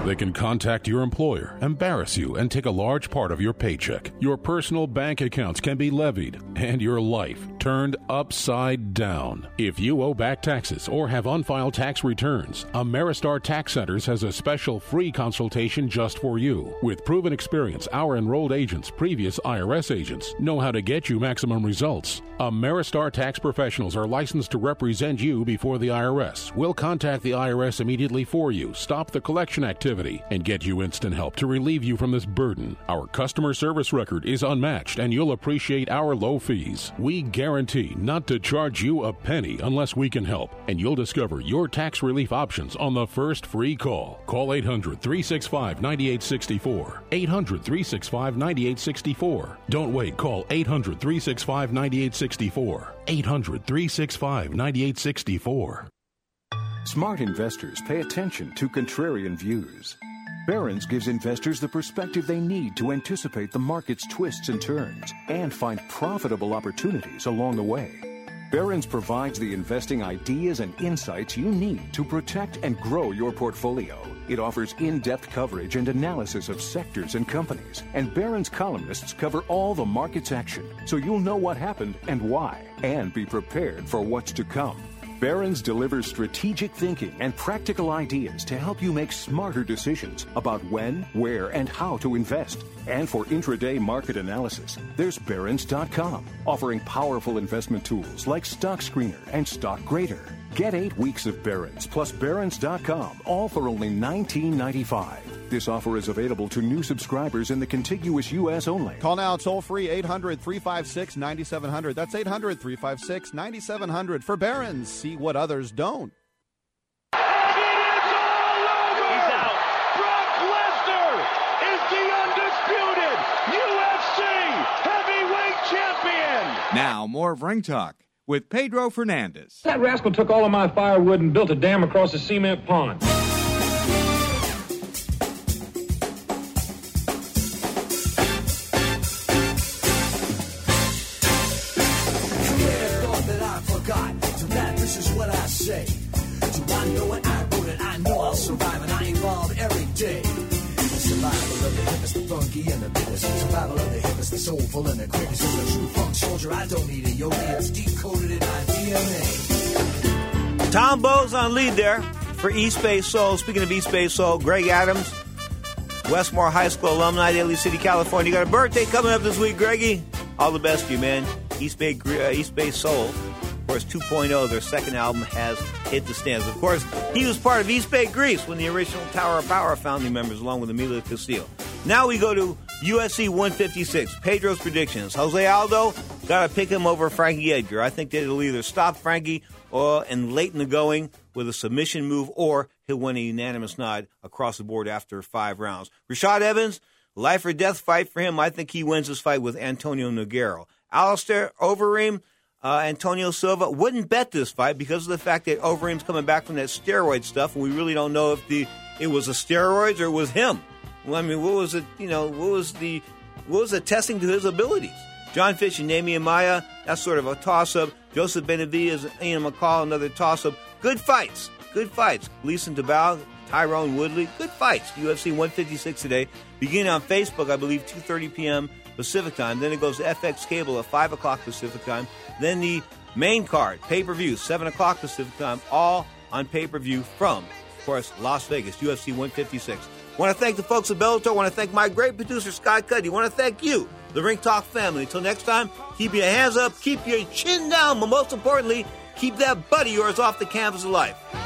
They can contact your employer, embarrass you, and take a large part of your paycheck. Your personal bank accounts can be levied, and your life turned upside down. If you owe back taxes or have unfiled tax returns, Ameristar Tax Centers has a special free consultation just for you. With proven experience, our enrolled agents, previous I R S agents, know how to get you maximum results. Ameristar tax professionals are licensed to represent you before the I R S. We'll contact the I R S immediately for you, stop the collection activity, and get you instant help to relieve you from this burden. Our customer service record is unmatched, and you'll appreciate our low fees. We guarantee not to charge you a penny unless we can help, and you'll discover your tax relief options on the first free call. Call eight hundred, three six five, nine eight six four. eight hundred, three six five, nine eight six four. Don't wait. Call eight hundred, three six five, nine eight six four. eight hundred, three six five, nine eight six four. Smart investors pay attention to contrarian views. Barron's gives investors the perspective they need to anticipate the market's twists and turns and find profitable opportunities along the way. Barron's provides the investing ideas and insights you need to protect and grow your portfolio. It offers in-depth coverage and analysis of sectors and companies, and Barron's columnists cover all the market's action, so you'll know what happened and why, and be prepared for what's to come. Barron's delivers strategic thinking and practical ideas to help you make smarter decisions about when, where, and how to invest. And for intraday market analysis, there's Barron's dot com, offering powerful investment tools like Stock Screener and Stock Grader. Get eight weeks of Barron's plus Barron's dot com, all for only nineteen ninety-five. This offer is available to new subscribers in the contiguous U S only. Call now toll-free eight hundred, three five six, nine seven zero zero. That's eight hundred, three five six, nine seven zero zero for Barron's. See what others don't. Now, more of Ring Talk with Pedro Fernandez. That rascal took all of my firewood and built a dam across a cement pond. This is what I say. Do I know it? I wrote it. I know I'll survive, and I evolve every day. The survival of the hippest, the funky, and the biggest. Survival of the hippest, the soulful, and the quickest. As a true funk soldier, I don't need a yogi. It's decoded in my D N A. Tom Bowes on lead there for East Bay Soul. Speaking of East Bay Soul, Greg Adams, Westmore High School alumni, Daly City, California. You got a birthday coming up this week, Greggy. All the best to you, man. East Bay, uh, East Bay Soul. Of course, two point oh, their second album, has hit the stands. Of course, he was part of East Bay Grease, when the original Tower of Power founding members, along with Emilio Castillo. Now we go to U F C one fifty-six. Pedro's predictions. Jose Aldo, got to pick him over Frankie Edgar. I think that it'll either stop Frankie or, and late in the going with a submission move, or he'll win a unanimous nod across the board after five rounds. Rashad Evans, life or death fight for him. I think he wins this fight with Antonio Nogueira. Alistair Overeem, Uh, Antonio Silva, wouldn't bet this fight because of the fact that Overeem's coming back from that steroid stuff, and we really don't know if the it was the steroids or it was him. Well, I mean, what was it? You know, what was the what was the testing to his abilities? John Fitch and Damian Maia, that's sort of a toss-up. Joseph Benavidez, Ian McCall, another toss-up. Good fights, good fights. Gleason Tabal, Tyrone Woodley, good fights. U F C one fifty-six today, beginning on Facebook, I believe, two thirty p.m. Pacific time. Then it goes to F X Cable at five o'clock Pacific time. Then the main card, pay-per-view, seven o'clock Pacific time, all on pay-per-view from, of course, Las Vegas, U F C one fifty-six. I want to thank the folks at Bellator. I want to thank my great producer, Scott Cuddy. I want to thank you, the Ring Talk family. Until next time, keep your hands up, keep your chin down, but most importantly, keep that butt of yours off the canvas of life.